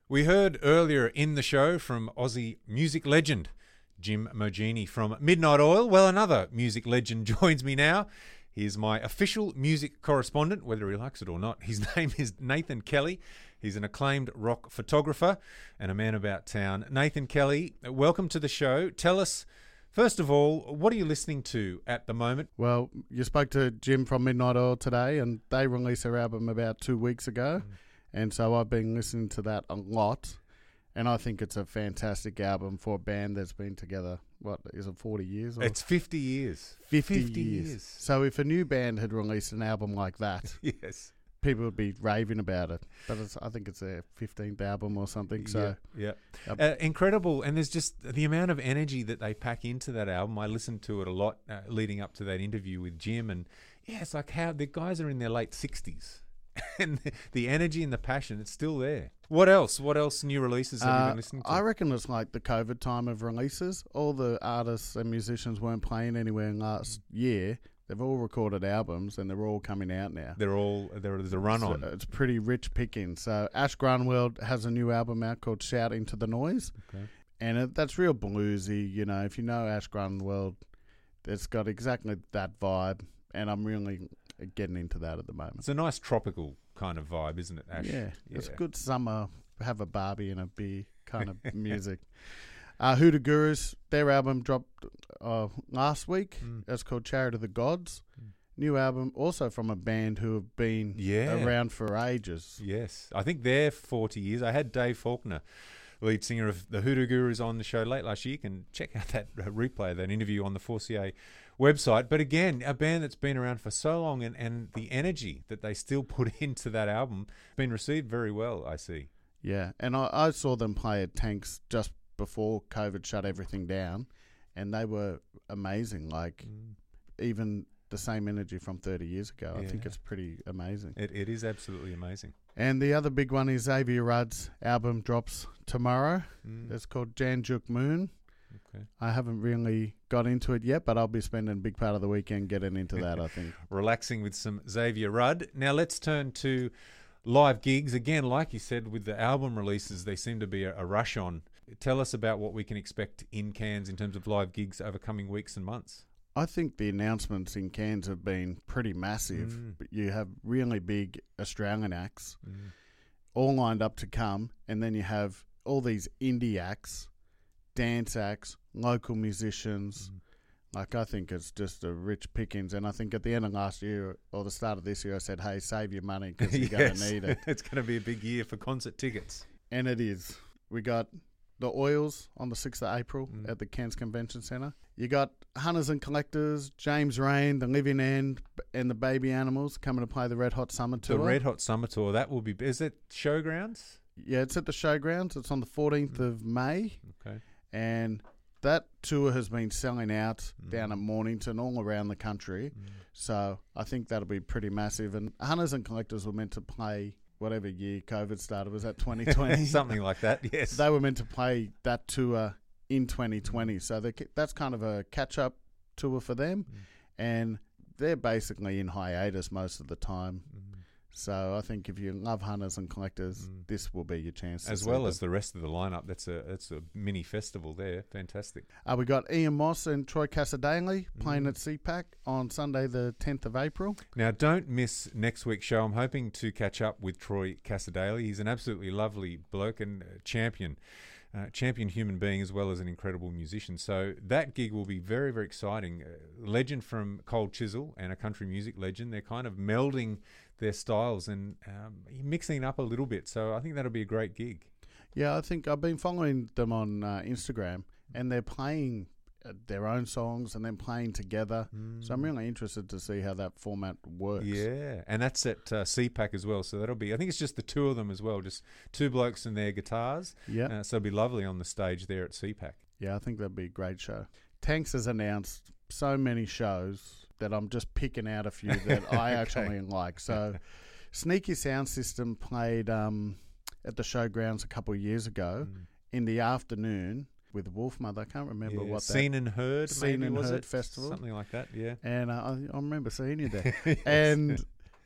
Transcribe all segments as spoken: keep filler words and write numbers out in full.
We heard earlier in the show from Aussie music legend Jim Mogini from Midnight Oil. Well, another music legend joins me now. He is my official music correspondent, whether he likes it or not. His name is Nathan Kelly. He's an acclaimed rock photographer and a man about town. Nathan Kelly, welcome to the show. Tell us, first of all, what are you listening to at the moment? Well, you spoke to Jim from Midnight Oil today, and they released their album about two weeks ago. Mm. And so I've been listening to that a lot, and I think it's a fantastic album for a band that's been together, what, is it forty years? Or it's fifty years. fifty, fifty years. years. So if a new band had released an album like that, yes, people would be raving about it. But it's, I think it's their fifteenth album or something. So Yeah, yeah. Uh, incredible. And there's just the amount of energy that they pack into that album. I listened to it a lot uh, leading up to that interview with Jim, and yeah, it's like how the guys are in their late sixties. And the, the energy and the passion, it's still there. What else? What else new releases have uh, you been listening to? I reckon it's like the COVID time of releases. All the artists and musicians weren't playing anywhere last year. They've all recorded albums, and they're all coming out now. They're all, there's a run so on. It's pretty rich picking. So Ash Grunwald has a new album out called Shout Into the Noise. Okay. And it, that's real bluesy. You know, if you know Ash Grunwald, it's got exactly that vibe. And I'm really getting into that at the moment. It's a nice tropical kind of vibe, isn't it, Ash? Yeah, yeah. It's good summer, have a barbie and a beer kind of music. Uh, Hoodoo Gurus, their album dropped uh, last week. Mm. It's called Chariot of the Gods. Mm. New album, also from a band who have been yeah. around for ages. Yes, I think they're forty years. I had Dave Faulkner, lead singer of the Hoodoo Gurus, on the show late last year. You can check out that replay, that interview on the four C A website. But again, a band that's been around for so long, and, and the energy that they still put into that album been received very well, I see. Yeah, and I, I saw them play at Tanks just before COVID shut everything down, and they were amazing. Like, mm. even the same energy from thirty years ago. Yeah. I think it's pretty amazing. It, it is absolutely amazing. And the other big one is Xavier Rudd's album drops tomorrow. Mm. It's called Jan Juk Moon. Okay. I haven't really got into it yet, but I'll be spending a big part of the weekend getting into that, I think. Relaxing with some Xavier Rudd. Now let's turn to live gigs. Again, like you said, with the album releases, they seem to be a, a rush on. Tell us about what we can expect in Cairns in terms of live gigs over coming weeks and months. I think the announcements in Cairns have been pretty massive. Mm. But you have really big Australian acts mm. all lined up to come, and then you have all these indie acts, dance acts, local musicians. Mm. Like, I think it's just a rich pickings. And I think at the end of last year or the start of this year, I said, hey, save your money because you're yes. going to need it. It's going to be a big year for concert tickets. And it is. We got the Oils on the sixth of April mm. at the Cairns Convention Centre. You got Hunters and Collectors, James Rain, The Living End, and the Baby Animals coming to play the Red Hot Summer Tour. The Red Hot Summer Tour, that will be... Is it Showgrounds? Yeah, it's at the Showgrounds. It's on the fourteenth mm. of May. Okay. And that tour has been selling out mm. down at Mornington, all around the country. Mm. So I think that'll be pretty massive. And Hunters and Collectors were meant to play whatever year COVID started. Was that twenty twenty? Something like that, yes. They were meant to play that tour in twenty twenty. So that's kind of a catch-up tour for them. Mm. And they're basically in hiatus most of the time. Mm. So I think if you love Hunters and Collectors, mm. this will be your chance. As well as the rest of the lineup. That's a that's a mini festival there. Fantastic. Uh, we got Ian Moss and Troy Cassadaly playing mm. at C PAC on Sunday the tenth of April. Now, don't miss next week's show. I'm hoping to catch up with Troy Cassadaly. He's an absolutely lovely bloke and champion. Uh, champion human being as well as an incredible musician. So that gig will be very, very exciting. Uh, legend from Cold Chisel and a country music legend. They're kind of melding their styles and um, mixing it up a little bit. So I think that'll be a great gig. Yeah, I think I've been following them on uh, Instagram, and they're playing uh, their own songs and then playing together. Mm. So I'm really interested to see how that format works. Yeah, and that's at uh, C PAC as well. So that'll be, I think it's just the two of them as well, just two blokes and their guitars. Yeah. Uh, so it'll be lovely on the stage there at C PAC. Yeah, I think that'd be a great show. Tanks has announced so many shows that I'm just picking out a few that I okay. actually like. So Sneaky Sound System played um, at the Showgrounds a couple of years ago mm. in the afternoon with Wolfmother. I can't remember yeah, what that... Seen and Heard, Seen maybe, and was Heard it? Festival. Something like that, yeah. And uh, I, I remember seeing you there. Yes. And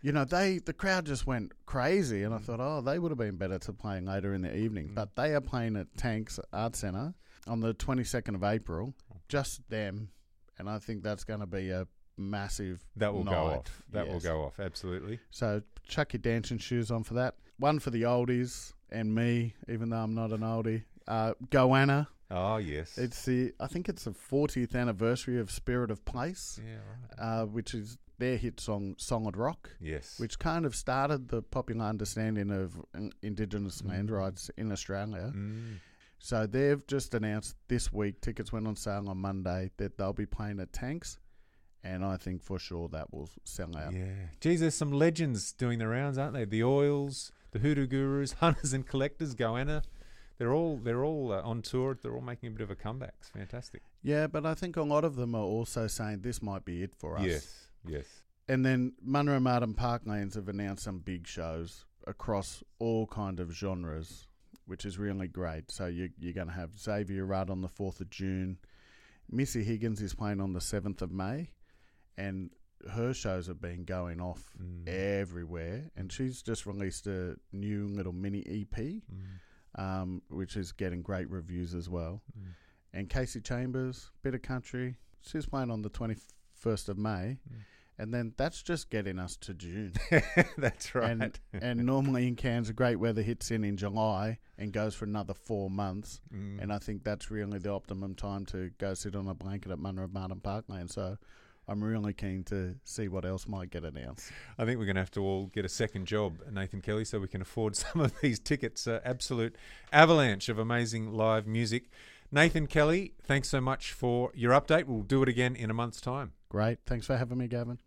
you know, they the crowd just went crazy, and I thought, oh, they would have been better to playing later in the evening. Mm. But they are playing at Tanks Art Centre on the twenty-second of April, just them, and I think that's going to be a massive That will night. go off. That will Yes. go off, absolutely. So chuck your dancing shoes on for that. One for the oldies and me, even though I'm not an oldie. Uh, Goanna. Oh, yes. It's the I think it's the fortieth anniversary of Spirit of Place, yeah, right. uh, which is their hit song "Solid Rock," Yes. which kind of started the popular understanding of uh, Indigenous land Mm. rights in Australia. Mm. So they've just announced this week, tickets went on sale on Monday, that they'll be playing at Tanks, and I think for sure that will sell out. Yeah. Geez, there's some legends doing the rounds, aren't they? The Oils, the Hoodoo Gurus, Hunters and Collectors, Goanna. They're all they're all uh, on tour. They're all making a bit of a comeback. It's fantastic. Yeah, but I think a lot of them are also saying this might be it for us. Yes. Yes. And then Munro Martin Parklands have announced some big shows across all kind of genres, which is really great. So you, you're going to have Xavier Rudd on the fourth of June. Missy Higgins is playing on the seventh of May. And her shows have been going off Mm. everywhere. And she's just released a new little mini E P, Mm. um, which is getting great reviews as well. Mm. And Casey Chambers, bit of country. She's playing on the twenty-first of May. Mm. And then that's just getting us to June. That's right. And, and normally in Cairns, great weather hits in in July and goes for another four months. Mm. And I think that's really the optimum time to go sit on a blanket at Munro Martin Parkland. So I'm really keen to see what else might get announced. I think we're going to have to all get a second job, Nathan Kelly, so we can afford some of these tickets. Uh, absolute avalanche of amazing live music. Nathan Kelly, thanks so much for your update. We'll do it again in a month's time. Great. Thanks for having me, Gavin.